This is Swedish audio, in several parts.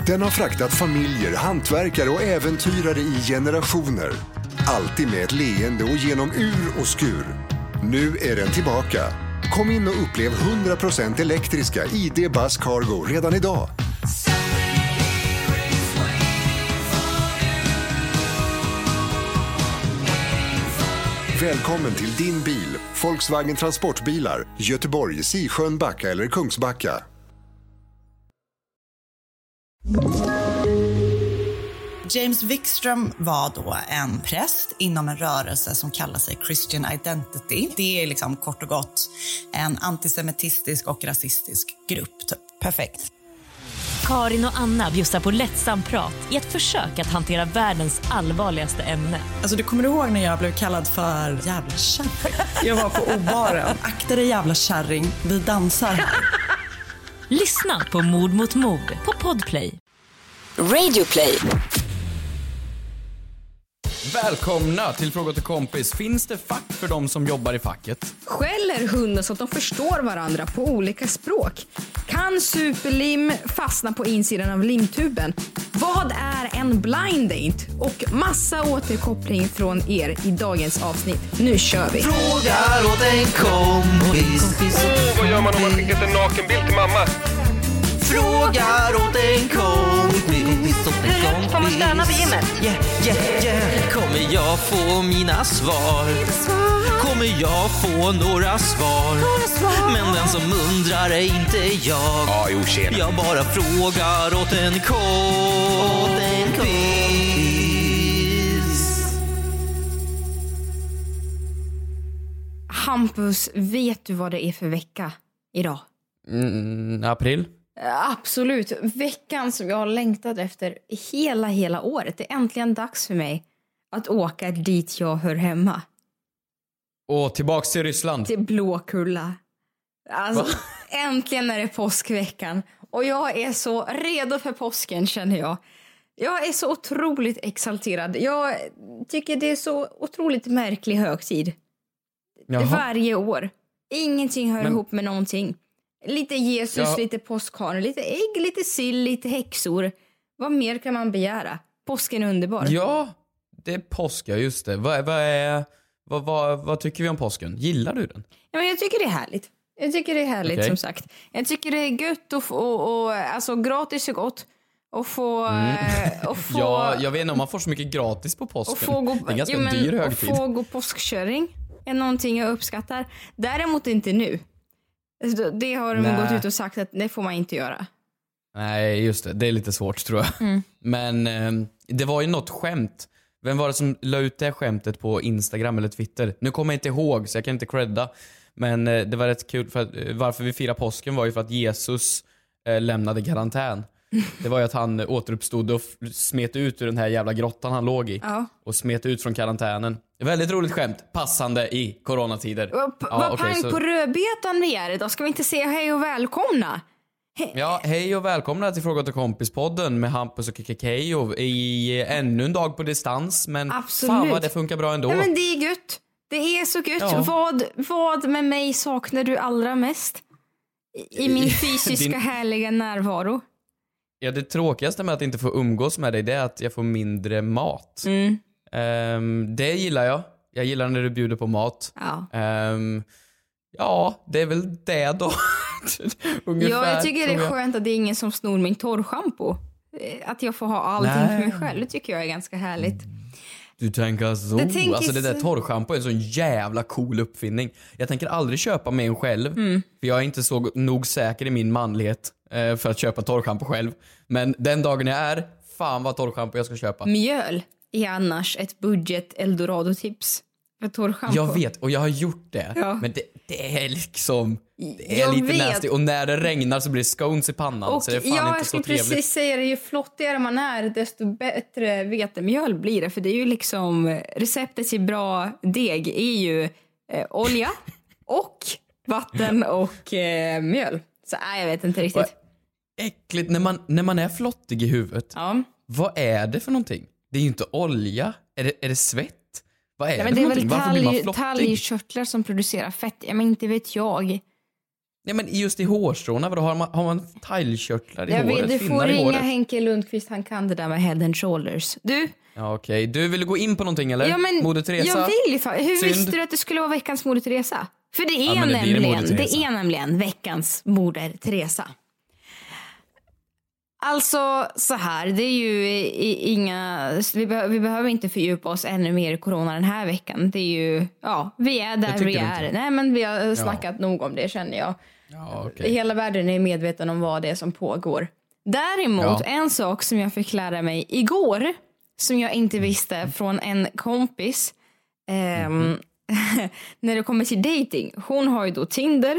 Den har fraktat familjer, hantverkare och äventyrare i generationer. Alltid med ett leende och genom ur och skur. Nu är den tillbaka. Kom in och upplev 100% elektriska ID Buzz Cargo redan idag. Välkommen till din bil, Volkswagen Transportbilar, Göteborg, Sisjön, Backa eller Kungsbacka. James Wikström var då en präst inom en rörelse som kallar sig Christian Identity. Det är liksom kort och gott en antisemitistisk och rasistisk grupp. Typ. Perfekt. Karin och Anna bjussar på lättsam prat i ett försök att hantera världens allvarligaste ämne. Alltså du kommer ihåg när jag blev kallad för jävla kärring? Jag var på obaren. Akta dig jävla kärring, vi dansar. Lyssna på Mord mot mord på Podplay. Radioplay. Välkomna till Fråga till kompis. Finns det fack för de som jobbar i facket? Skäller hundar så att de förstår varandra på olika språk? Kan superlim fastna på insidan av limtuben? Vad är en blind date? Och massa återkoppling från er i dagens avsnitt. Nu kör vi! Frågar åt en kompis. Vad gör man om man skickat en nakenbild till mamma? Frågar åt en kompis. Hur får man stöna på gymmet? Yeah. Kommer jag få mina svar? Kommer jag få några svar? Men den som undrar är inte jag. Jag bara frågar åt en kompis. Hampus, vet du vad det är för vecka idag? April? Absolut. Veckan som jag har längtat efter hela året. Det är äntligen dags för mig att åka dit jag hör hemma. Och tillbaks till Ryssland. Till Blåkulla. Alltså, äntligen är det påskveckan. Och jag är så redo för påsken, känner jag. Jag är så otroligt exalterad. Jag tycker det är så otroligt märklig högtid. Jaha. Varje år. Ingenting hör ihop med någonting. Lite Jesus, lite påskhare, lite ägg, lite sill, lite häxor. Vad mer kan man begära? Påsken är underbar. Ja, det är påsk, just det. Vad tycker vi om påsken? Gillar du den? Ja, men jag tycker det är härligt. Jag tycker det är härligt, Okay. som sagt. Jag tycker det är gött och alltså gratis och gott. Och få... Ja, jag vet inte om man får så mycket gratis på påsken. Det är en ganska dyr högtid. Och få gå påskköring är någonting jag uppskattar. Däremot inte nu. Det har de gått ut och sagt att det får man inte göra. Nej, just det. Det är lite svårt, tror jag. Men det var ju något skämt. Vem var det som la ut det skämtet på Instagram eller Twitter? Nu kommer jag inte ihåg, så jag kan inte credda. Men det var rätt kul, för att varför vi firar påsken var ju för att Jesus lämnade karantän. Det var ju att han återuppstod och smet ut ur den här jävla grottan han låg i. Ja. Och smet ut från karantänen. Väldigt roligt skämt. Passande i coronatider. Vad pang på rödbetan vi är idag. Ska vi inte säga hej och välkomna? Ja, hej och välkomna till Fråga till kompis-podden med Hampus och Kekkejo i ännu en dag på distans. Men absolut. Fan vad det funkar bra ändå. Ja, men det är gött. Det är så gött. Ja. Vad med mig saknar du allra mest? I min fysiska härliga närvaro. Ja, det tråkigaste med att inte få umgås med dig, det är att jag får mindre mat. Det gillar jag. Jag gillar när du bjuder på mat. Ja, det är väl det då. Ungefär, jag tycker det är skönt att det är ingen som snor min torrschampo. Att jag får ha allting för mig själv. Det tycker jag är ganska härligt. Du tänker så. Alltså det där torrschampo är en sån jävla cool uppfinning. Jag tänker aldrig köpa mig en själv. För jag är inte så nog säker i min manlighet för att köpa torrschampo själv. Men den dagen jag är, fan vad torrschampo jag ska köpa. Mjöl är annars ett budget Eldorado-tips för torrschampo. Jag vet, och jag har gjort det. Ja. Men det är liksom... Det är lite nasty. Och när det regnar så blir det scones i pannan. Och så det är fan inte så trevligt. Jag precis säger det, ju flottigare man är, desto bättre vetemjöl blir det. För det är ju liksom... Receptet till bra deg är ju olja och vatten och mjöl. Så jag vet inte riktigt. Äckligt, när man är flottig i huvudet. Ja. Vad är det för någonting? Det är ju inte olja. Är det svett? Vad är det för någonting? Varför blir man flottig? Talgkörtlar som producerar fett. Men inte vet jag. Nej, men just i hårstråna, vadå, har man tailkörtlar i Jag håret? vet, du får ringa Henke Lundqvist, han kan det där med head and shoulders. Du? Ja, okej. Du vill gå in på någonting eller? Ja, men Moder Teresa? jag vill ju hur Synd. visste du att det skulle vara veckans Moder Teresa? För det är, Ja, det är nämligen veckans Moder Teresa. Alltså så här, det är ju inga, vi behöver inte fördjupa oss ännu mer i corona den här veckan. Det är ju, ja, vi är där vi är. Nej, men vi har snackat nog om det, känner jag. Ja, okay. Hela världen är medveten om vad det är som pågår. Däremot, en sak som jag fick lära mig igår, som jag inte visste från en kompis, när det kommer till dating. Hon har ju då Tinder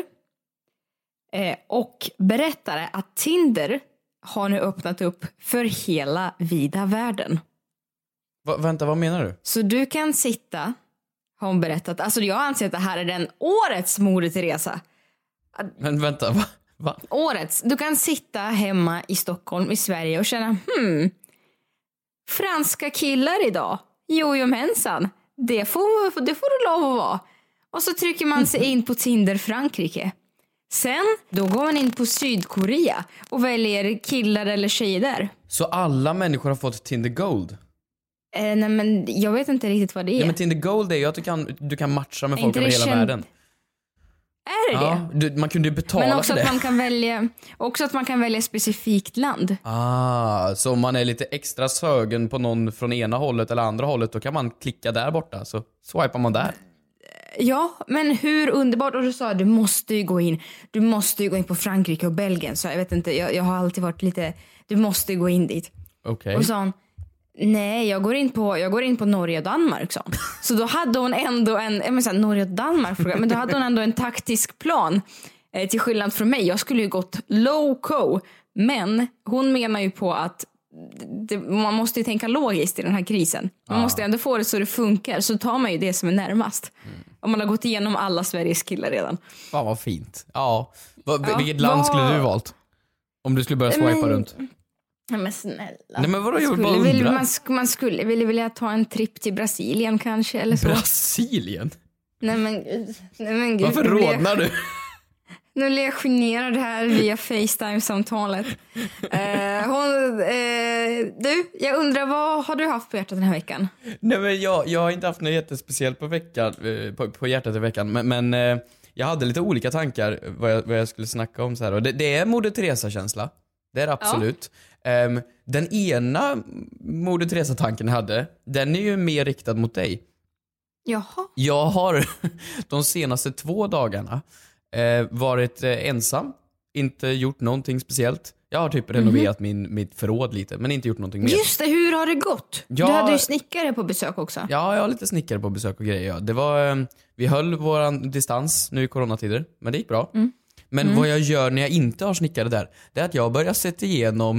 och berättade att Tinder har nu öppnat upp för hela vida världen. Vänta, vad menar du? Så du kan sitta, har hon berättat. Alltså jag anser att det här är den årets Moder Teresa. Men vänta, va? Årets. Du kan sitta hemma i Stockholm, i Sverige och känna, franska killar idag. Jojomensan. Det får du lov att vara. Och så trycker man sig in på Tinder Frankrike. Sen, då går man in på Sydkorea och väljer killar eller tjejer där. Så alla människor har fått Tinder Gold? Nej, men jag vet inte riktigt vad det är. Ja, men Tinder Gold är ju att du kan matcha med folk över hela världen. Är det det? Man kunde ju betala men också för det. Men också att man kan välja specifikt land. Så om man är lite extra sögen på någon från ena hållet eller andra hållet, då kan man klicka där borta, så swipar man där. Ja, men hur underbart. Och du sa du måste ju gå in på Frankrike och Belgien. Så jag vet inte, jag har alltid varit lite, du måste gå in dit. Okej. Och så hon, nej, jag går in på Norge och Danmark, så. Så då hade hon ändå Norge och Danmark, men då hade hon ändå en taktisk plan, till skillnad från mig. Jag skulle ju gått low-co, men hon menar ju på att man måste ju tänka logiskt i den här krisen. Man måste ändå få det så det funkar, så tar man ju det som är närmast. Om man har gått igenom alla Sveriges killar redan. Fan vad fint. Ja. Vilket land skulle du valt? Om du skulle börja swipa runt? Nej, men snälla. Nej, men vadå, jag bara undrar. Man skulle vilja ta en tripp till Brasilien kanske, eller så. Brasilien? Nej men gud. Varför rodnar du? Nu blir jag generad här via FaceTime-samtalet. Jag undrar, vad har du haft på hjärtat den här veckan? Nej, men jag har inte haft något jättespeciellt på hjärtat i veckan. Men jag hade lite olika tankar vad jag skulle snacka om så här. Och det är Moder Teresa-känsla. Det är det absolut. Ja. Den ena Moder Teresa-tanken jag hade, den är ju mer riktad mot dig. Jaha. Jag har de senaste 2 dagarna varit ensam. Inte gjort någonting speciellt. Jag har typ renoverat mitt förråd lite, men inte gjort någonting mer. Just det, hur har det gått? Du hade ju snickare på besök också. Ja, jag har lite snickare på besök och grejer. Ja. Det var, vi höll våran distans nu i coronatider, men det gick bra. Men vad jag gör när jag inte har snickare där, det är att jag börjar sätta igenom...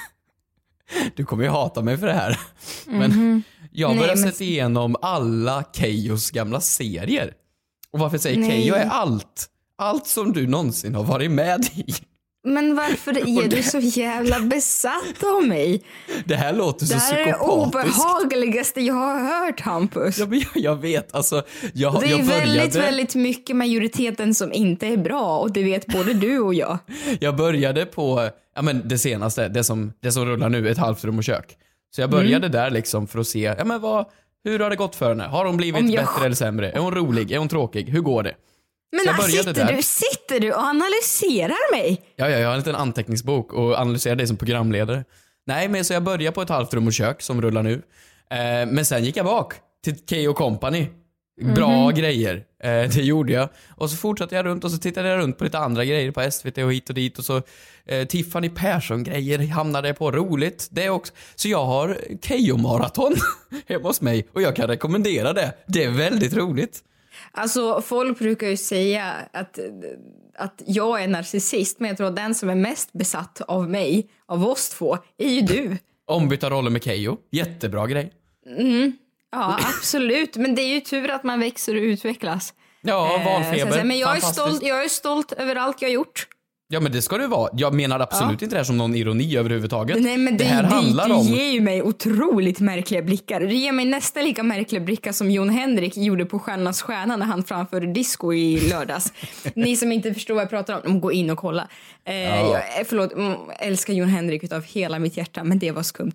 Du kommer ju hata mig för det här. Men jag börjar sätta igenom alla Keyyos gamla serier. Och varför säger Keyyo är allt som du någonsin har varit med i. Men varför är du så jävla besatt av mig? Det här låter så psykopatiskt. Det här är det obehagligaste jag har hört, Hampus. Jag vet, alltså. Det är väldigt mycket majoriteten som inte är bra. Och det vet både du och jag. Jag började på det senaste, det som rullar nu, ett halvt rum och kök. Så jag började där liksom för att se, hur har det gått för henne? Har hon blivit bättre eller sämre? Är hon rolig? Är hon tråkig? Hur går det? Men sitter du och analyserar mig? Ja, jag har en liten anteckningsbok och analyserar dig som programledare. Nej, men så jag börjar på ett halvt rum och kök som rullar nu. Men sen gick jag bak till Keyyo Company. Bra grejer. Det gjorde jag. Och så fortsatte jag runt och så tittade jag runt på lite andra grejer på SVT och hit och dit. Och så Tiffany Persson-grejer hamnade jag på. Roligt. Det också. Så jag har Keyyo-maraton hemma hos mig. Och jag kan rekommendera det. Det är väldigt roligt. Alltså folk brukar ju säga att jag är narcissist, men jag tror att den som är mest besatt av mig, av oss två, är ju du. Ombytta roller med Keyyo. Jättebra grej. Ja, absolut. Men det är ju tur att man växer och utvecklas. Ja, valfeber. Men jag är stolt över allt jag har gjort. Ja, men det ska det vara. Jag menar absolut inte det här som någon ironi överhuvudtaget. Nej, men det här handlar om... Du ger ju mig otroligt märkliga blickar. Du ger mig nästan lika märkliga blickar som Jon Henrik gjorde på Stjärnas stjärna när han framförde disco i lördags. Ni som inte förstår vad jag pratar om, gå in och kolla. Jag älskar Jon Henrik utav hela mitt hjärta, men det var skumt.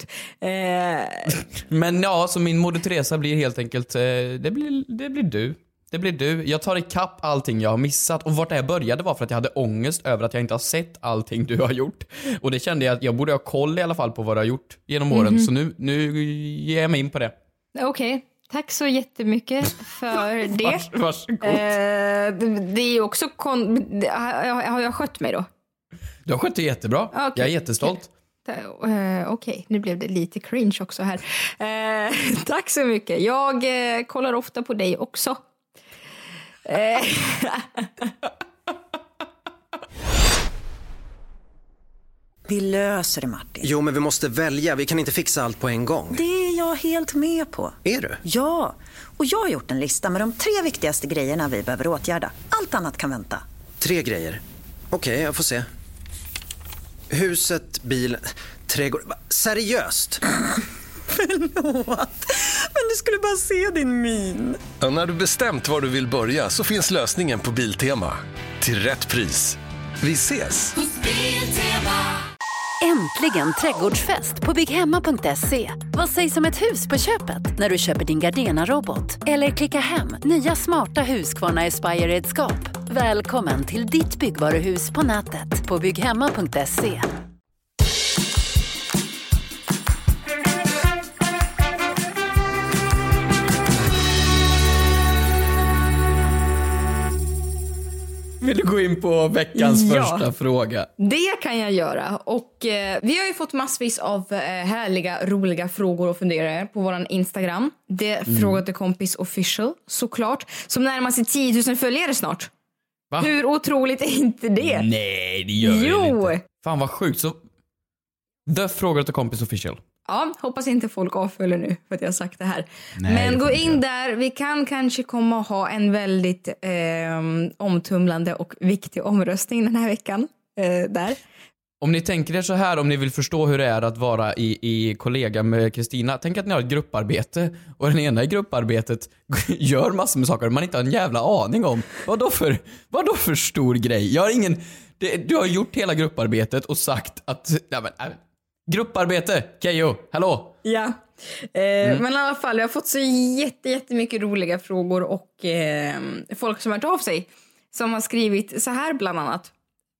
Men ja, så min Moder Teresa blir helt enkelt, det blir du. Det blir du. Jag tar ikapp allting jag har missat. Och vart jag började var för att jag hade ångest över att jag inte har sett allting du har gjort. Och det kände jag att jag borde ha koll i alla fall på vad du har gjort genom åren. Så nu ger jag mig in på det. Okej. Tack så jättemycket för det. Varsågod. Det är ju också... Har jag skött mig då? Du har skött det jättebra. Okay. Jag är jättestolt. Okej, nu blev det lite cringe också här. Tack så mycket. Jag kollar ofta på dig också. Vi löser det, Martin. Jo, men vi måste välja. Vi kan inte fixa allt på en gång. Det är jag helt med på. Är du? Ja, och jag har gjort en lista med de 3 viktigaste grejerna vi behöver åtgärda. Allt annat kan vänta. 3 grejer? Okej, jag får se. Huset, bilen, trädgård. Seriöst? Förlåt, men du skulle bara se din min. Ja, när du bestämt var du vill börja så finns lösningen på Biltema. Till rätt pris. Vi ses! Äntligen trädgårdsfest på bygghemma.se. Vad sägs om ett hus på köpet när du köper din Gardena-robot? Eller klicka hem nya smarta Husqvarna Aspire-redskap. Välkommen till ditt byggvaruhus på nätet på bygghemma.se. Vill du gå in på veckans första fråga? Det kan jag göra. Och vi har ju fått massvis av härliga, roliga frågor och funderingar på våran Instagram. Det Fråga till kompis official, såklart. Som närmar sig 10 000 följare snart. Va? Hur otroligt är inte det? Nej, det gör det inte. Fan vad sjukt. Så The Fråga till kompis official. Ja, hoppas inte folk avföljer nu för att jag har sagt det här. Nej, men gå in där. Vi kan kanske komma att ha en väldigt omtumlande och viktig omröstning den här veckan. Där. Om ni tänker er så här, om ni vill förstå hur det är att vara i kollega med Kristina. Tänk att ni har ett grupparbete och den ena i grupparbetet gör massor med saker man inte har en jävla aning om. Vad då för stor grej? Jag har ingen... Du har gjort hela grupparbetet och sagt att... Grupparbete, Keyyo, hallå? Ja, men i alla fall, jag har fått så jättemycket roliga frågor och folk som har hört av sig. Som har skrivit så här bland annat.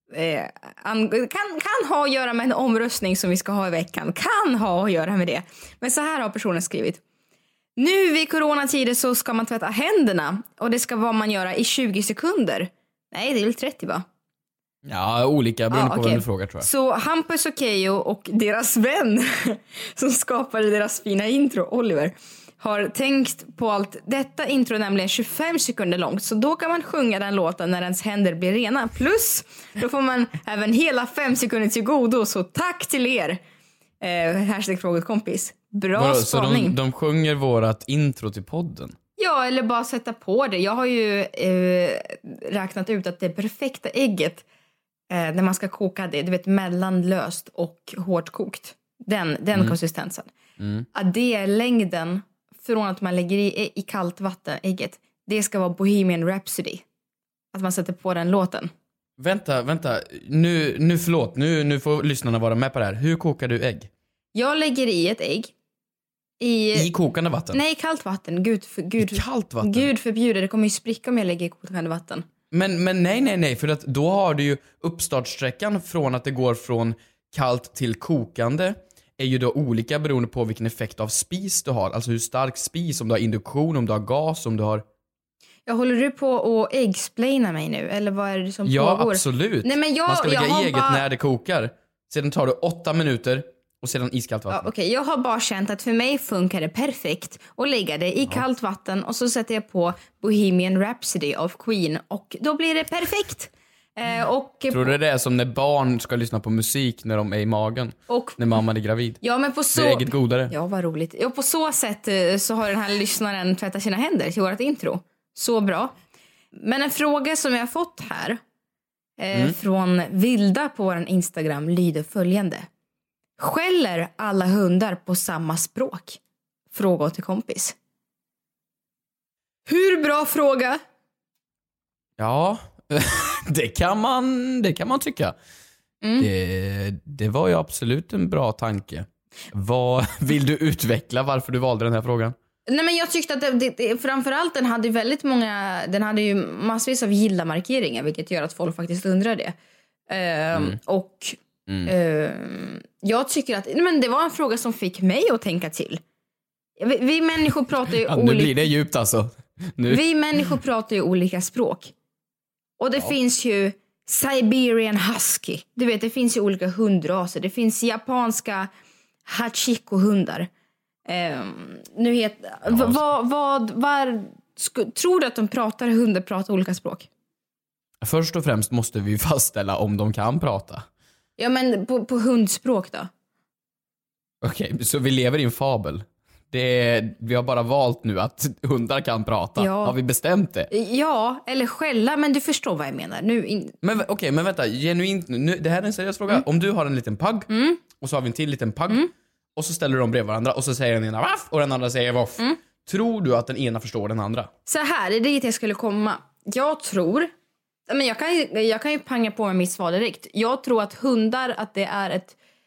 Kan ha att göra med en omröstning som vi ska ha i veckan. Kan ha att göra med det. Men så här har personen skrivit. Nu vid coronatider så ska man tvätta händerna. Och det ska vad man göra i 20 sekunder. Nej, det är väl 30 va? Ja, olika beroende på vem du frågar tror jag. Så Hampus och Keyyo och deras vän som skapade deras fina intro, Oliver, har tänkt på allt. Detta intro är nämligen 25 sekunder långt. Så då kan man sjunga den låten när ens händer blir rena. Plus, då får man även hela 5 sekunder till godo. Så tack till er. Hashtag fråga kompis. Bra spaning. Så de sjunger vårat intro till podden? Ja, eller bara sätta på det. Jag har ju räknat ut att det perfekta ägget när man ska koka det, du vet, mellanlöst och hårt kokt. Den konsistensen. Att det är längden från att man lägger i kallt vatten ägget. Det ska vara Bohemian Rhapsody. Att man sätter på den låten. Vänta. Nu förlåt. Nu får lyssnarna vara med på det här. Hur kokar du ägg? Jag lägger i ett ägg. I kokande vatten? Nej, kallt vatten. Kallt vatten? Gud förbjuder, det kommer ju spricka om jag lägger i kokande vatten. Men nej, för att då har du ju uppstartsträckan från att det går från kallt till kokande är ju då olika beroende på vilken effekt av spis du har. Alltså hur stark spis, om du har induktion, om du har gas, om du har... Jag håller du på att äggsplaina mig nu? Eller vad är det som pågår? Ja, absolut. Nej, men man ska lägga i ägget när det kokar. Sedan tar du 8 minuter och sedan iskallt vatten. Ja, okej. Jag har bara känt att för mig funkar det perfekt att lägga det i kallt vatten och så sätter jag på Bohemian Rhapsody of Queen och då blir det perfekt. Tror du det är som när barn ska lyssna på musik när de är i magen? Och när mamman är gravid? Ja, men på så... Det är ägget godare. Ja, vad roligt. Ja, på så sätt så har den här lyssnaren tvättat sina händer till vårt intro. Så bra. Men en fråga som jag har fått här från Vilda på vår Instagram lyder följande. Skäller alla hundar på samma språk? Fråga till kompis. Hur bra fråga? Ja, det kan man tycka. Det var ju absolut en bra tanke. Vad vill du utveckla varför du valde den här frågan? Nej, men jag tyckte att framförallt den hade ju massvis av gilla-markeringar, vilket gör att folk faktiskt undrar det. Jag tycker att det var en fråga som fick mig att tänka till. Vi människor pratar ju nu blir det djupt alltså. Vi människor pratar ju olika språk. Och det finns ju Siberian Husky. Du vet, det finns ju olika hundraser. Det finns japanska Hachiko-hundar. Tror du att hundar pratar olika språk? Först och främst måste vi fastställa om de kan prata. Ja, men på hundspråk då? Okej, så vi lever i en fabel. Vi har bara valt nu att hundar kan prata. Ja. Har vi bestämt det? Ja, eller skälla, men du förstår vad jag menar. Men vänta, genuint nu. Det här är en seriös fråga. Om du har en liten pagg och så har vi en till liten pagg och så ställer de bredvid varandra och så säger den ena vaff och den andra säger voff. Tror du att den ena förstår den andra? Så här, det är dit jag skulle komma. Jag tror, men jag kan ju panga på med mitt svar direkt. Jag tror att hundar, att det är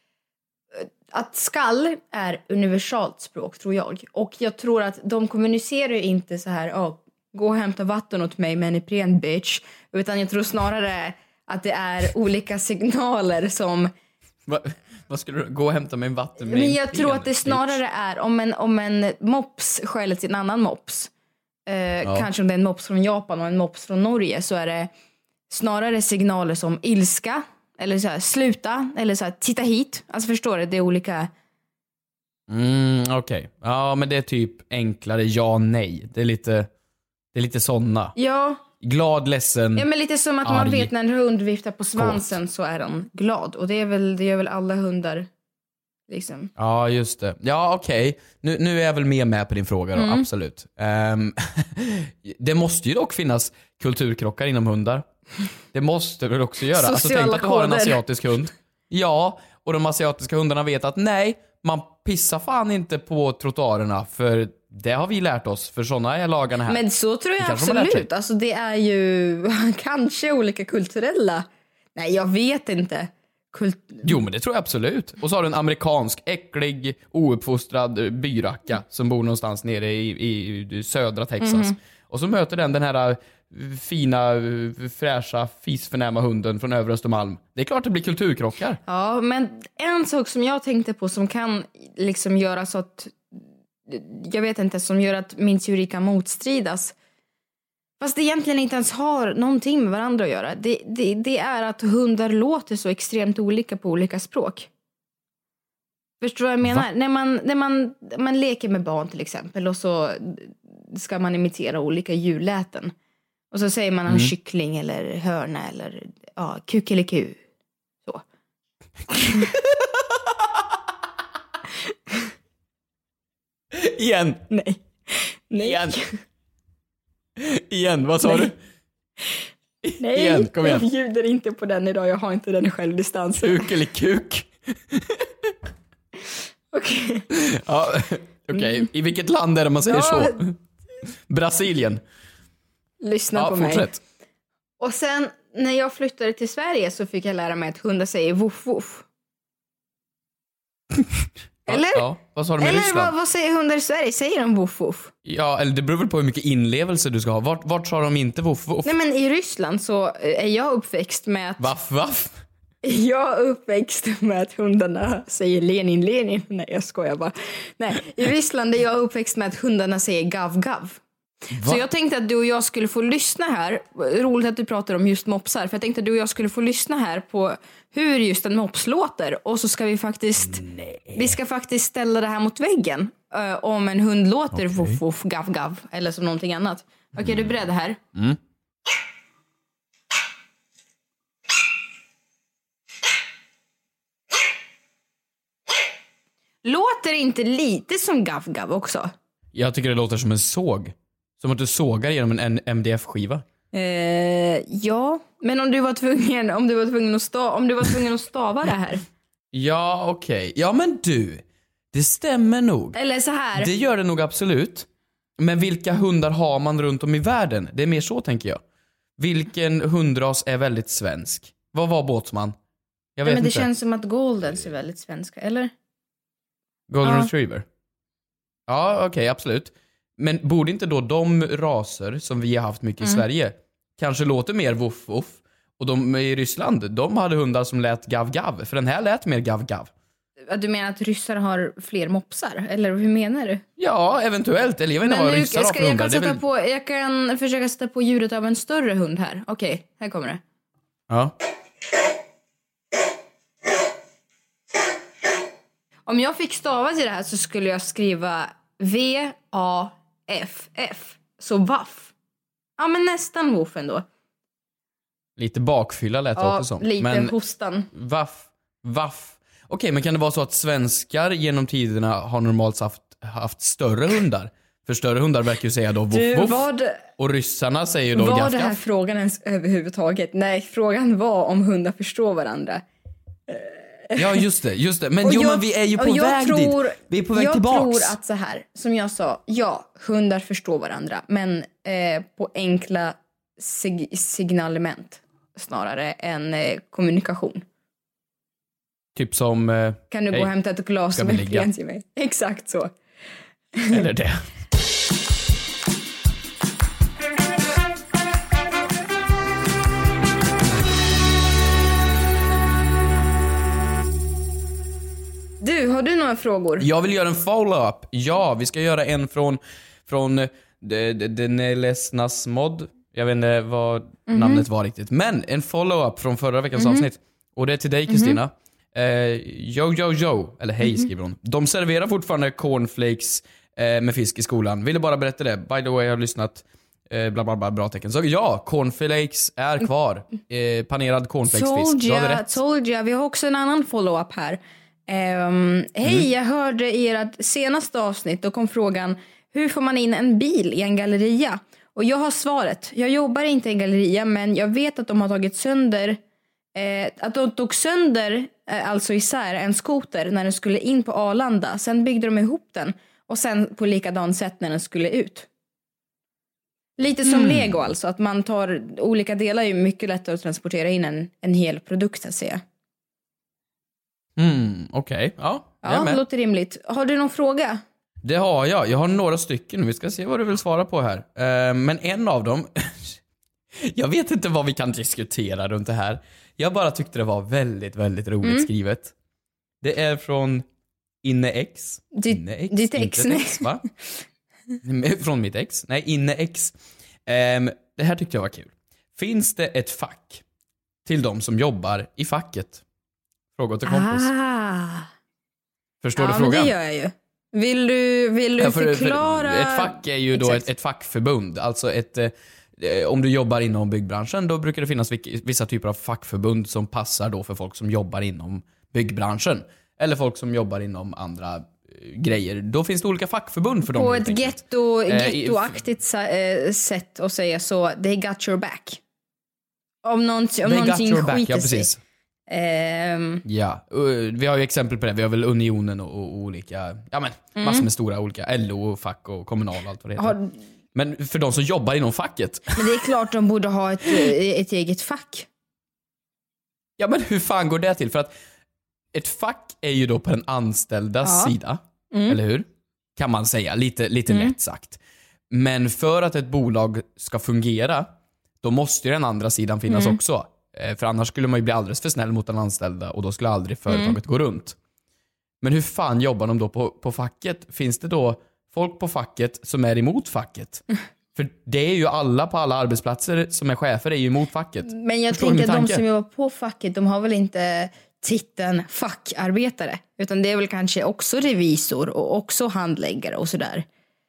att skall är universalt språk, tror jag. Och jag tror att de kommunicerar ju inte så här, gå och hämta vatten åt mig med en ipren bitch. Utan jag tror snarare att det är olika signaler som... Vad skulle du gå och hämta mig vatten med? Men jag tror att det snarare är om en mops skäller till en annan mops. Kanske om det är en mops från Japan och en mops från Norge, så är det snarare signaler som ilska. Eller så här, sluta. Eller så här, titta hit. Alltså förstår du, det är olika... Okej. Ja, men det är typ enklare ja, nej. Det är lite såna. Ja. Glad, ledsen. Ja, men lite som att man vet när en hund viftar på svansen så är den glad. Och det gör väl alla hundar liksom. Ja, just det. Ja, okej. Nu är jag väl med på din fråga då, absolut. Det måste ju dock finnas kulturkrockar inom hundar. Det måste väl också göra. Alltså tänk att du har en asiatisk hund. Ja, och de asiatiska hundarna vet att nej, man pissar fan inte på trottoarerna, för det har vi lärt oss, för sådana är lagarna här. Men så tror jag absolut. Alltså det är ju kanske olika kulturella. Nej, jag vet inte. Jo, men det tror jag absolut. Och så har du en amerikansk, äcklig, ouppfostrad byracka som bor någonstans nere i södra Texas. Och så möter den här fina, fräscha, fisförnäma hunden från övre Östermalm. Det är klart det blir kulturkrockar. Ja, men en sak som jag tänkte på som kan liksom göra så att, jag vet inte, som gör att min teori kan motstridas, fast det egentligen inte ens har någonting med varandra att göra. Det är att hundar låter så extremt olika på olika språk. Förstår du vad jag menar? När man leker med barn till exempel, och så ska man imitera olika ljudläten. Och så säger man en kyckling eller hörna eller kukeliku. Så. Igen. Nej. Igen, vad sa du? Nej, igen, kom igen. Jag bjuder inte på den idag. Jag har inte den självdistansen. Kukelikuk. Okej. Ja, okej. I vilket land är det man säger så? Brasilien. Lyssna på fortsätt. mig. Och sen när jag flyttade till Sverige så fick jag lära mig att hundar säger woof woof. Eller? Ja, vad sa du med Ryssland? Eller vad säger hundar i Sverige? Säger de woof woof? Ja, eller det beror väl på hur mycket inlevelse du ska ha. Vart sa de inte woof woof? Nej, men i Ryssland så är jag uppväxt med att... Vaff? Jag är uppväxt med att hundarna säger Lenin. Nej, jag skojar bara. Nej, i Ryssland är jag uppväxt med att hundarna säger gav. Så jag tänkte att du och jag skulle få lyssna här. Roligt att du pratar om just mopsar. För jag tänkte att du och jag skulle få lyssna här på hur just en mops låter. Och så ska vi ska faktiskt ställa det här mot väggen. Om en hund låter voff voff gav. Eller som någonting annat. Okej, du är beredd här? Låter inte lite som gav också? Jag tycker det låter som en såg. Som att du sågar genom en MDF-skiva. Ja, men om du var tvungen att stava det här. Ja, okej. Ja, men du. Det stämmer nog. Eller så här. Det gör det nog absolut. Men vilka hundar har man runt om i världen? Det är mer så, tänker jag. Vilken hundras är väldigt svensk? Vad var Båtsman? Jag vet men det inte. känns som att Goldens är väldigt svenska, eller? Golden Retriever? Ja, okej, absolut. Men borde inte då de raser som vi har haft mycket i Sverige kanske låter mer voff voff? Och de i Ryssland, de hade hundar som lät gav gav. För den här lät mer gav gav. Du menar att ryssar har fler mopsar? Eller hur menar du? Ja, eventuellt. Eller jag vet inte vad ryssar har för hundar. Jag kan försöka sätta på ljudet av en större hund här. Okej, här kommer det. Ja. Om jag fick stava till det här så skulle jag skriva V-A-F-F. Så vaff. Ja, men nästan voff ändå. Lite bakfylla lät det också som. Lite men hostan. Vaff. Okej, men kan det vara så att svenskar genom tiderna har normalt haft större hundar? För större hundar verkar ju säga då voff voff. Och ryssarna säger ju då gaff gaff. Var det här frågan ens överhuvudtaget? Nej, frågan var om hundar förstår varandra. Ja, just det. Men men vi är ju på väg dit. Vi är på väg tillbaks. Jag tror att så här, som jag sa, hundar förstår varandra. Men på enkla signalement snarare än kommunikation. Typ som... kan du gå och hämta ett glas med klient till mig? Exakt så. Eller det. Du, har du några frågor? Jag vill göra en follow-up. Ja, vi ska göra en från Denelesnas mod. Jag vet inte vad namnet var riktigt. Men en follow-up från förra veckans avsnitt. Och det är till dig, Kristina. Jo. Eller hej, skriver hon. De serverar fortfarande cornflakes med fisk i skolan. Ville bara berätta det. By the way, jag har lyssnat. Bla bla bla, bra tecken. Så ja, cornflakes är kvar. Panerad cornflakesfisk. Du hade rätt. Told you. Vi har också en annan follow-up här. Hej, jag hörde i ert senaste avsnitt. Då kom frågan, hur får man in en bil i en galleria? Och jag har svaret. Jag jobbar inte i en galleria, men jag vet att de har tagit sönder att de tog sönder, alltså isär, en skoter när den skulle in på Arlanda. Sen byggde de ihop den och sen på likadant sätt när den skulle ut. Lite som Lego alltså, att man tar olika delar, är ju mycket lättare att transportera in en hel produkt, att säga. Okej. Ja, det låter rimligt. Har du någon fråga? Det har jag. Jag har några stycken. Vi ska se vad du vill svara på här. Men en av dem... jag vet inte vad vi kan diskutera runt det här. Jag bara tyckte det var väldigt, väldigt roligt skrivet. Det är från InneX. Ditt ex, nej. Va? Från mitt ex. Nej, InneX. Det här tyckte jag var kul. Finns det ett fack till de som jobbar i facket? Fråga till kompis. Förstår du frågan? Ja, det gör jag ju. Vill du förklara? Ett fack är ju då ett fackförbund. Alltså om du jobbar inom byggbranschen, då brukar det finnas vissa typer av fackförbund som passar då för folk som jobbar inom byggbranschen. Eller folk som jobbar inom andra grejer. Då finns det olika fackförbund för dem. På ett gettoaktigt sätt att säga så, they got your back. Om någonting skiter sig. Ja, vi har ju exempel på det. Vi har väl Unionen och olika, massor med stora olika LO, fack och kommunal och allt vad det heter. Men för de som jobbar inom facket. Men det är klart de borde ha ett eget fack. Ja, men hur fan går det till? För att ett fack är ju då på den anställdas sida. Eller hur? Kan man säga, lite lätt sagt. Men för att ett bolag ska fungera, då måste ju den andra sidan finnas också. För annars skulle man ju bli alldeles för snäll mot den anställda och då skulle aldrig företaget gå runt. Men hur fan jobbar de då på facket? Finns det då folk på facket som är emot facket? För det är ju alla på alla arbetsplatser som är chefer är ju emot facket. Men jag tänker att de som jobbar på facket, de har väl inte titeln fackarbetare, utan det är väl kanske också revisor och också handläggare och sådär.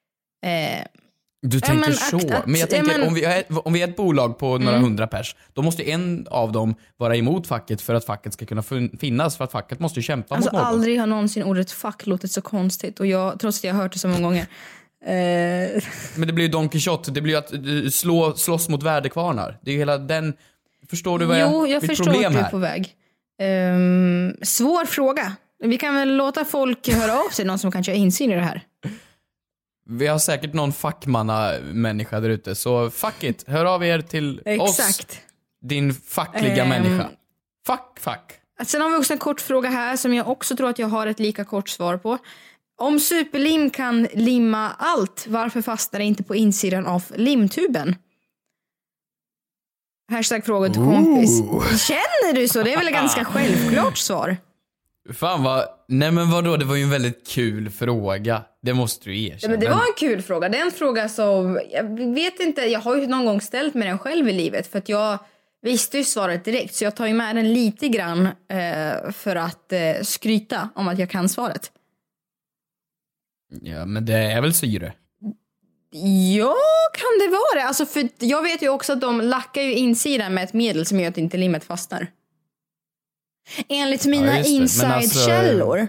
Du tänker så. Men jag tänker, om vi är ett bolag på några hundra pers, då måste en av dem vara emot facket för att facket ska kunna finnas, för att facket måste kämpa mot någon. Aldrig har någonsin ordet fack låtit så konstigt, och trots att jag har hört det så många gånger. Men det blir ju Don Quixote. Det blir ju att slåss mot värdekvarnar. Det är ju hela den... Förstår du vad jag förstår att du är på väg. Svår fråga. Vi kan väl låta folk höra av sig, någon som kanske har insyn i det här. Vi har säkert någon fackmanna-människa där ute. Så fuck it, hör av er till oss. Din fackliga människa. Fuck. Sen har vi också en kort fråga här som jag också tror att jag har ett lika kort svar på. Om superlim kan limma allt, varför fastnar det inte på insidan av limtuben? #fråga till kompis. Känner du så? Det är väl ett ganska självklart svar. Fan vad... Nej men vadå, det var ju en väldigt kul fråga. Det måste du erkänna. Men det var en kul fråga. Det är en fråga som... Jag vet inte, jag har ju någon gång ställt med den själv i livet. För att jag visste ju svaret direkt. Så jag tar ju med den lite grann för att skryta om att jag kan svaret. Ja, men det är väl syre? Ja, kan det vara det? Alltså för jag vet ju också att de lackar ju insidan med ett medel som gör att inte limmet fastnar. Enligt mina inside-källor.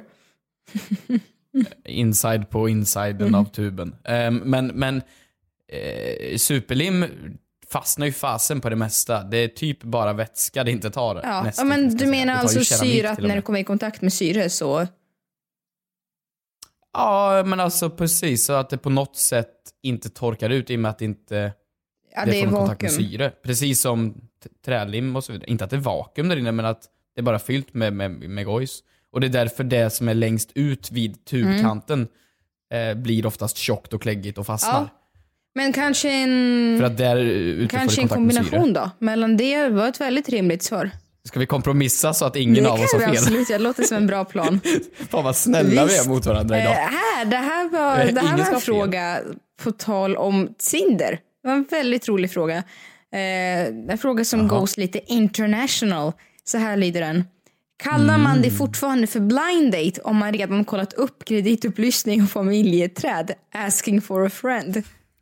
Inside på insiden av tuben. Men superlim fastnar ju fasen på det mesta. Det är typ bara vätska det inte tar. Ja, men du menar alltså syre att när det kommer i kontakt med syre så... Ja, men alltså precis. Så att det på något sätt inte torkar ut i och med att det inte det får kontakt med syre. Precis som trälim och så vidare. Inte att det är vakuum där inne, men att det är bara fyllt med gojs. Och det är därför det som är längst ut vid tubkanten blir oftast tjockt och kläggigt och fastnar. Ja. Men kanske en... För att där ute kanske en kombination då. Mellan det var ett väldigt rimligt svar. Ska vi kompromissa så att ingen av oss har fel? Absolut, det låter som en bra plan. Fan vad snälla vi är mot varandra idag. Det här var en fråga på tal om Tinder. Det var en väldigt rolig fråga. En fråga som goes lite international. Så här lyder den. Kallar man det fortfarande för blind date om man redan kollat upp kreditupplysning och familjeträd? Asking for a friend.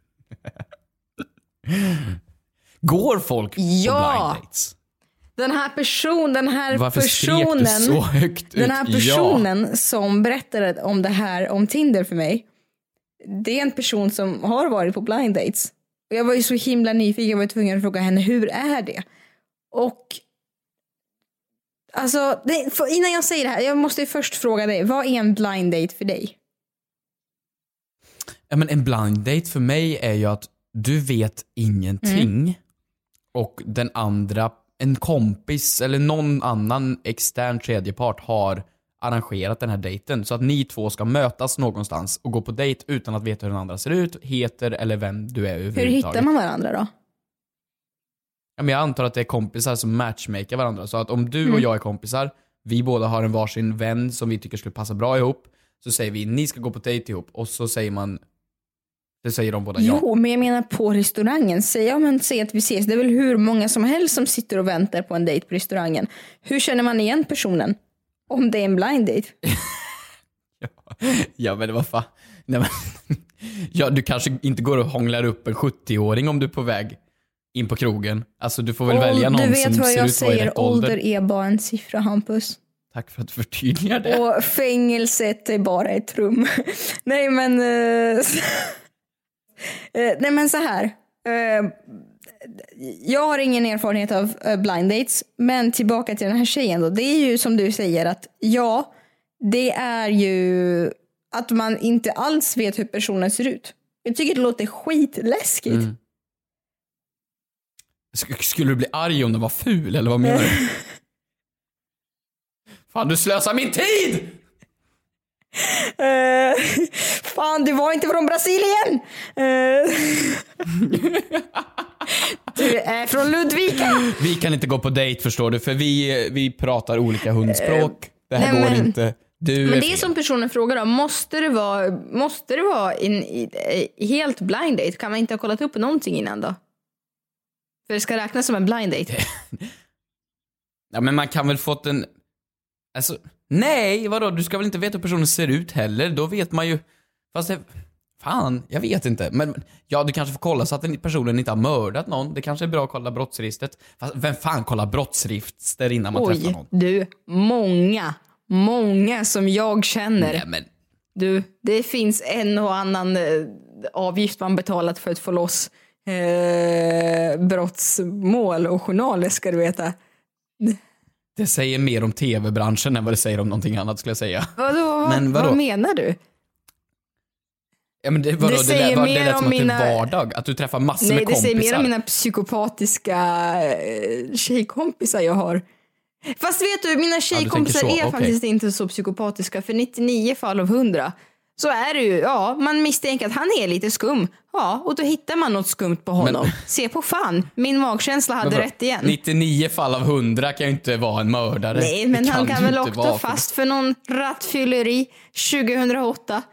Går folk på blind dates? Den här personen som berättade om det här om Tinder för mig, det är en person som har varit på blind dates. Och jag var ju så himla nyfiken, jag var tvungen att fråga henne, hur är det? Och alltså, innan jag säger det här, jag måste ju först fråga dig, vad är en blind date för dig? Ja, men en blind date för mig är ju att du vet ingenting och den andra, en kompis eller någon annan extern tredjepart har arrangerat den här dejten så att ni två ska mötas någonstans och gå på dejt utan att veta hur den andra ser ut, heter eller vem du är överhuvudtaget. Hur hittar man varandra då? Ja, men jag antar att det är kompisar som matchmaker varandra. Så att om du och jag är kompisar, vi båda har en varsin vän som vi tycker skulle passa bra ihop, så säger vi, ni ska gå på dejt ihop. Och så säger man, det säger de båda ja. Jo, men jag menar på restaurangen. Säg att vi ses. Det är väl hur många som helst som sitter och väntar på en dejt på restaurangen. Hur känner man igen personen? Om det är en blind date. Ja, men det var fan. Nej, men, ja, du kanske inte går och hånglar upp en 70-åring om du är på väg in på krogen. Alltså du får väl välja någon som ser ut att vara i rätt ålder. Du vet vad jag säger, ålder är bara en siffra, Hampus. Tack för att du förtydligar det. Och fängelset är bara ett rum. Nej men nej men så här. Jag har ingen erfarenhet av blind dates, men tillbaka till den här tjejen då. Det är ju som du säger att ja, det är ju att man inte alls vet hur personen ser ut. Jag tycker det låter skitläskigt. Skulle du bli arg om den var ful, eller vad menar du? Fan, du slösar min tid! Fan, du var inte från Brasilien! Du är från Ludvika. Vi kan inte gå på dejt, förstår du, för vi pratar olika hundspråk. Det här går inte. Men det är som personen frågar då, måste det vara en helt blind date? Kan man inte ha kollat upp någonting innan då? För det ska räknas som en blind date. Ja, men man kan väl fått en... Alltså, nej, vadå? Du ska väl inte veta hur personen ser ut heller? Då vet man ju... Fast det... Fan, jag vet inte. Men ja, du kanske får kolla så att personen inte har mördat någon. Det kanske är bra att kolla brottsregistret. Fast vem fan kollar brottsregister innan man träffar någon? Du, många som jag känner. Nej, men... Du, det finns en och annan avgift man betalat för att få loss brottsmål och journaler, ska du veta. Det säger mer om tv-branschen än vad det säger om någonting annat, skulle jag säga. Vad menar du? Ja, men det säger mer om mina vardag, att du träffar massor med kompisar. Nej, det säger mer om mina psykopatiska tjejkompisar jag har. Fast vet du, mina tjejkompisar är faktiskt inte så psykopatiska. För 99 fall av 100 så är det ju, man misstänker att han är lite skum. Ja, och då hittar man något skumt på honom. Se på fan, min magkänsla hade rätt igen. 99 fall av 100 kan ju inte vara en mördare. Nej, men han kan väl åka fast för någon rattfylleri 2008.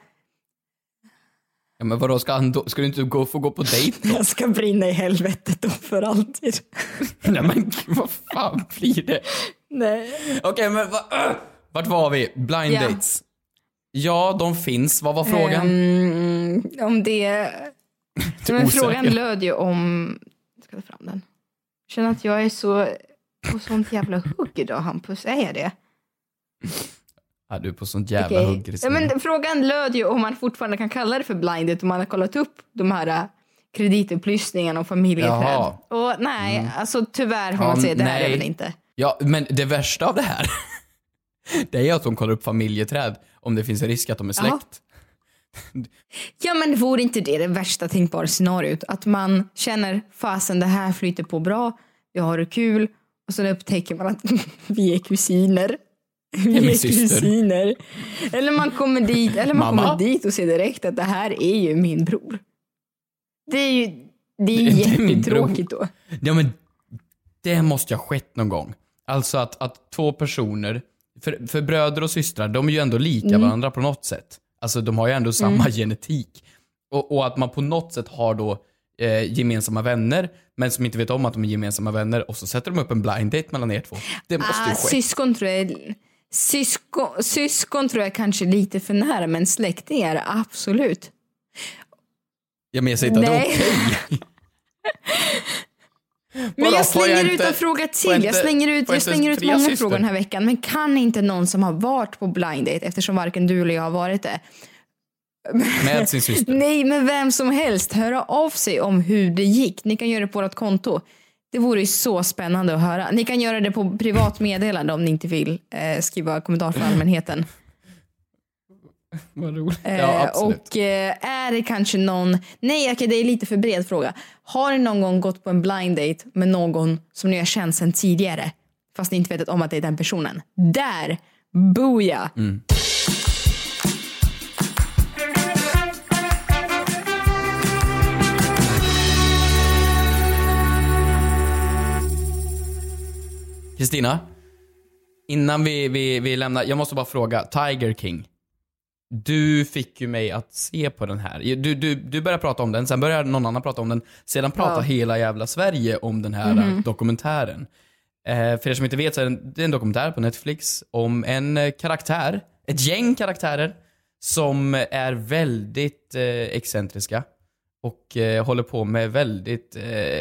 Ja, men vadå, ska du inte få gå på dejt då? Jag ska brinna i helvetet då för alltid. Nej, men vad fan blir det? Nej. Okej, men vart var vi? Blind dates. Ja, de finns. Vad var frågan? Om det... Men frågan löd ju om... Ska jag ta fram den? Jag känner att jag är så på sånt jävla hugg idag, Hampus. Är jag det? Ja, du är på sånt jävla hugg. Ja, men frågan löd ju om man fortfarande kan kalla det för blind date om man har kollat upp de här kreditupplysningarna och familjeträd. Och nej, alltså tyvärr har man säger det här är väl inte. Ja, men det värsta av det här det är att de kollar upp familjeträd om det finns en risk att de är släkt. Ja, men vore inte det värsta tänkbara scenariot? Att man känner, fasen det här flyter på bra, vi har det kul, och så upptäcker man att vi är kusiner. Vi är kusiner. Eller man kommer dit, kommer dit och ser direkt att det här är ju min bror. Det är jättetråkigt då. Ja, men det måste ha skett någon gång. Alltså att två personer, för bröder och systrar, de är ju ändå lika varandra på något sätt. Alltså de har ju ändå samma genetik. Och att man på något sätt har då gemensamma vänner, men som inte vet om att de är gemensamma vänner, och så sätter de upp en blind date mellan er två. Det måste ju ske. Syskon tror jag kanske lite för nära, men släktingar absolut. Ja, men jag säger inte att det är okej. Men jag slänger ut en fråga till. Jag slänger ut många frågor den här veckan. Men kan inte någon som har varit på blind date, eftersom varken du eller jag har varit det, med sin syster? Nej, men vem som helst höra av sig om hur det gick. Ni kan göra det på vårt konto. Det vore ju så spännande att höra. Ni kan göra det på privat meddelande om ni inte vill skriva kommentar för allmänheten. Vad roligt. Ja, absolut. Och är det kanske någon... Nej, okej, det är lite för bred fråga. Har ni någon gång gått på en blind date med någon som ni har känt sedan tidigare, fast ni inte vet om att det är den personen? Där, boja! Kristina, innan vi lämnar, jag måste bara fråga, Tiger King. Du fick ju mig att se på den här. Du började prata om den, sen började någon annan prata om den. Sedan pratar hela jävla Sverige om den här dokumentären. För er som inte vet så är det en dokumentär på Netflix om en karaktär, ett gäng karaktärer som är väldigt excentriska och håller på med väldigt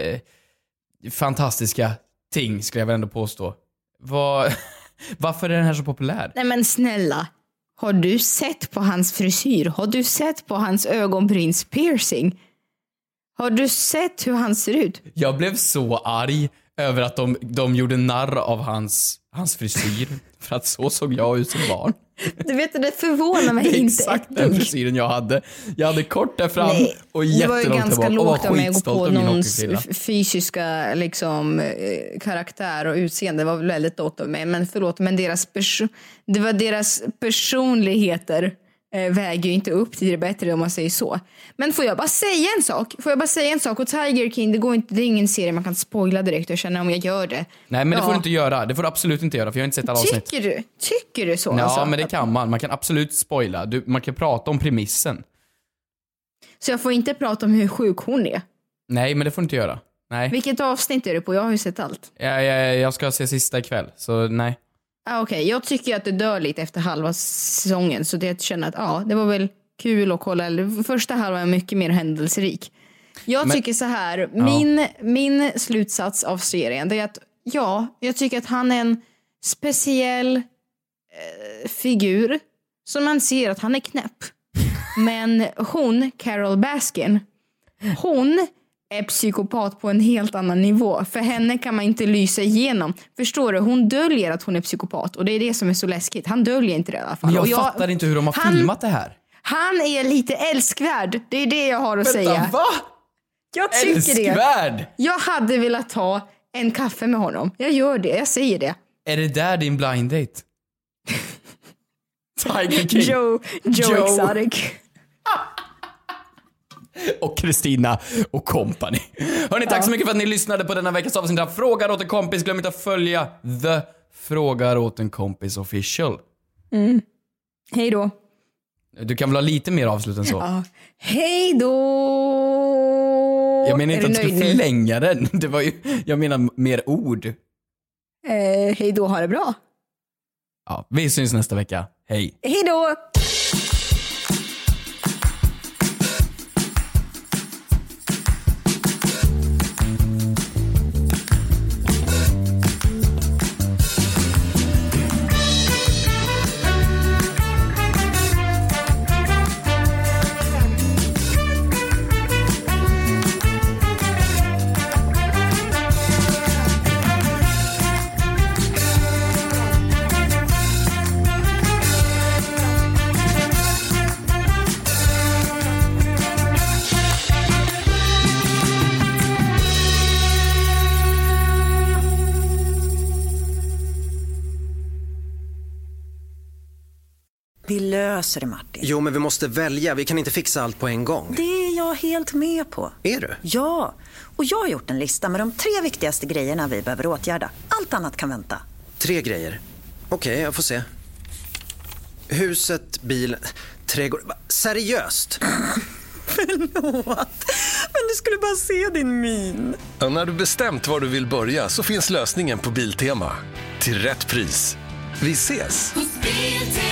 fantastiska ting, skulle jag väl ändå påstå. Varför är den här så populär? Nej, men snälla. Har du sett på hans frisyr? Har du sett på hans ögonbryns piercing? Har du sett hur han ser ut? Jag blev så arg över att de gjorde narr av hans frisyr. För att så såg jag ut som barn. Du vet, det förvånar mig inte. Exakt den frisyren jag hade. Jag hade kort där fram och jättelångt tillbaka. Det var ju ganska lågt av mig att gå på någons fysiska liksom, karaktär och utseende. Det var väldigt lågt av mig. Men förlåt, men deras personligheter väger ju inte upp till det bättre om man säger så. Men får jag bara säga en sak? Och Tiger King, det är ingen serie man kan spoila direkt. Jag känner om jag gör det. Nej, men det får du inte göra. Det får du absolut inte göra, för jag har inte sett alla avsnitt. Tycker du så? Ja, alltså? Men det kan man. Man kan absolut spoila. Man kan prata om premissen. Så jag får inte prata om hur sjuk hon är? Nej, men det får du inte göra. Nej. Vilket avsnitt är du på? Jag har ju sett allt. Jag ska se sista ikväll, så nej. Okej. Jag tycker att det dör lite efter halva säsongen, så det känner att det var väl kul att kolla. Första halvan är mycket mer händelserik. Jag tycker så här, min slutsats av serien är att jag tycker att han är en speciell figur som man ser att han är knäpp. Men hon, Carol Baskin, hon är psykopat på en helt annan nivå. För henne kan man inte lysa igenom. Förstår du? Hon döljer att hon är psykopat. Och det är det som är så läskigt. Han döljer inte det i alla fall. Men jag fattar inte hur de har filmat det här. Han är lite älskvärd. Det är det jag har att säga. Va? Jag tycker älskvärd? det. Jag hade velat ta en kaffe med honom. Jag gör det, jag säger det. Är det där din blind date? Tiger King. Joe Exotic. Och Kristina och company. Hörrni, tack så mycket för att ni lyssnade på denna veckas avsnitt av Frågar åt en kompis. Glöm inte att följa The Frågar åt en kompis official. Hej då. Du kan väl ha lite mer avslut än så? Ja. Hej då. Jag menar inte att du skulle förlänga den. Det var ju, jag menar mer ord. Hej då, ha det bra. Ja, vi syns nästa vecka. Hej. Hej då. Vi löser det, Martin. Jo, men vi måste välja. Vi kan inte fixa allt på en gång. Det är jag helt med på. Är du? Ja, och jag har gjort en lista med de 3 viktigaste grejerna vi behöver åtgärda. Allt annat kan vänta. 3 grejer. Okej, jag får se. Huset, bilen, trädgård. Seriöst? Förlåt, men du skulle bara se din min. Och när du bestämt var du vill börja så finns lösningen på Biltema. Till rätt pris. Vi ses! Hos Biltema.